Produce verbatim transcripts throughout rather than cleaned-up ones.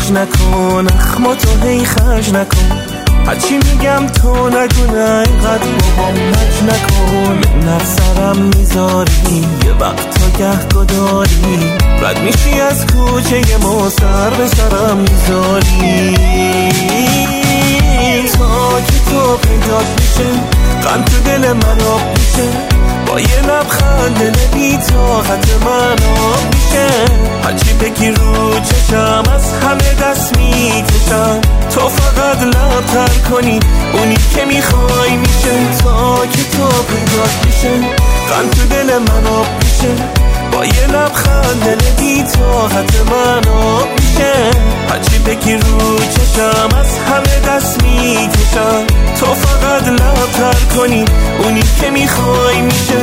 کج نکن، اخما تو هی خرج نکن، هرچی میگم تو نگو نه اینقدر با هم مج نکن. من سرم میذاری یه وقت تا گه گداری، رد میشی از کوچه ما سر به سرم میذاری. تا که تو پیدات میشه غم تو دل من آب میشه، با یه لبخند دل بی طاقت من آب میشه. هرچی بگی رو چشم از همه دست میکشم، تو فقط لب تر کنی اونی که میخوای میشه. تا که تو پیدات میشه غم تو دل من آب میشه، با یه لبخند دل بی طاقت من آب میشه. هرچی بگی رو چشم از همه دست میکشم، تو فقط لب تر کنی اونی که میخوای میشه.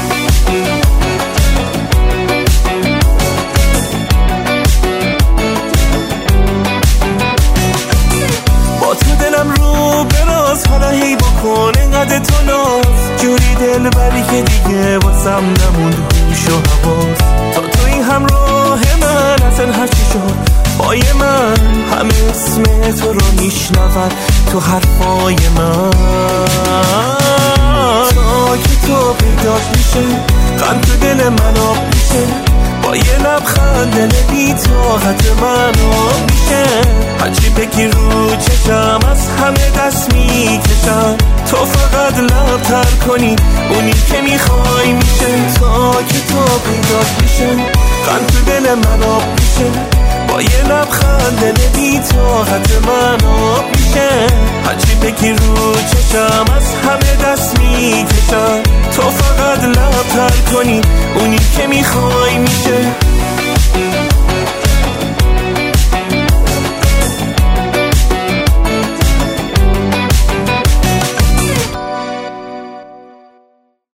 با تو دلم رو براز، حالا هی بکن انقدر تو ناز، جوری دل بری که دیگه واسم نموند هوش و حواس. تا توی همراه من اصلا هرچی شد پای من، همه اسم تو رو میشنود تو حرفای من. تا که تو پیدات میشه غم تو دل من آب میشه، با یه لبخند دل بی طاقت من آب میشه. هرچی بگی رو چشم از همه دست میکشم، تو فقط لب تر کنی اونی که میخوای میشه. تا که تو پیدات میشه غم تو دل من آب میشه، با یه لبخند دل بی طاقت من آب میشه. هرچی بگی رو چشم از همه دست میکشم، تو فقط لب تر کنی اونی که میخوای میشه.